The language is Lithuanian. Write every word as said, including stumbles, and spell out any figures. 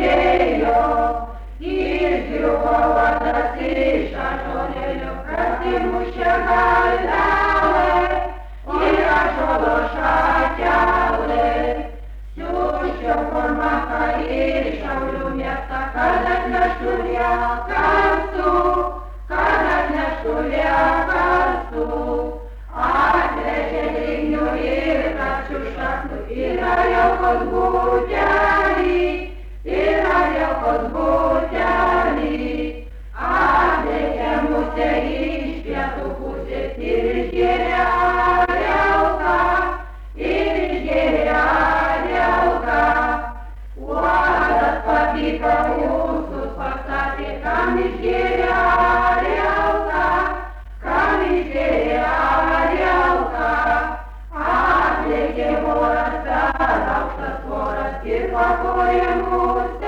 uždėjo, išgriuvo vadas iš ąžuolėlio, prasimušė galvelę ir ąžuolo šakelė. Siųsčiau formaką į Šiaulių miestą, kad atneštų ją kartu, kad atneštų ją kartu. Atvežė drygnių ir karčių šaknų, ir arielkos butelį, ir arielkos butelį. Atlėkė musė iš pietų pusės ir išgėrė arielką, ir išgėrė arielką. Uodas papyko ūsus, pastatė, kam išgėrė arielką, kam išgėrė arielką. Atlėkė voras per aukštas tvoras ir pakorė musę.